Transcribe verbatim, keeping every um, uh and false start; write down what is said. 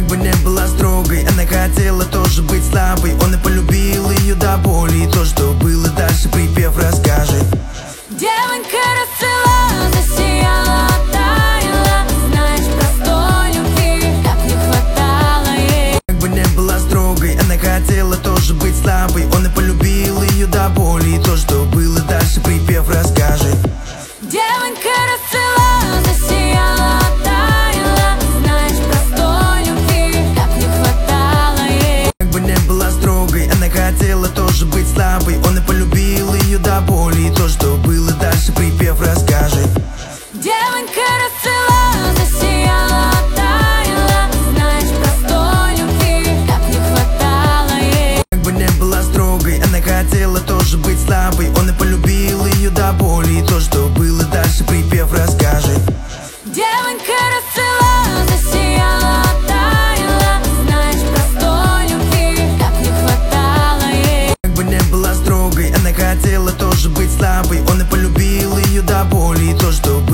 бы не была строгой, она хотела тоже быть слабой. Он и полюбил ее до боли, и то, что было дальше, припев расскажет. Девонька расцвела, засияла, оттаяла. Знаешь, простой любви так не хватало ей. Как бы не была строгой, она хотела тоже быть слабой. Он и полюбил ее до боли, и то, что было дальше, припев расскажет. Девонька расцвела, засияла, оттаяла. Знаешь, простой любви так не хватало ей. Как бы не была строгой, она хотела тоже быть слабой. Он и полюбил ее до боли, и то, что было дальше, припев расскажет. Девонька расцвела, засияла, оттаяла. Знаешь, простой любви так не хватало ей. Как бы не была строгой, она хотела тоже быть слабой. Он и полюбил ее до боли, и то, что было дальше, припев расскажет. Девонька расцвела, засияла, оттаяла. Знаешь, простой любви так не хватало ей. Как бы не была строгой, она хотела тоже быть слабой. Он и полюбил ее до боли, и то, что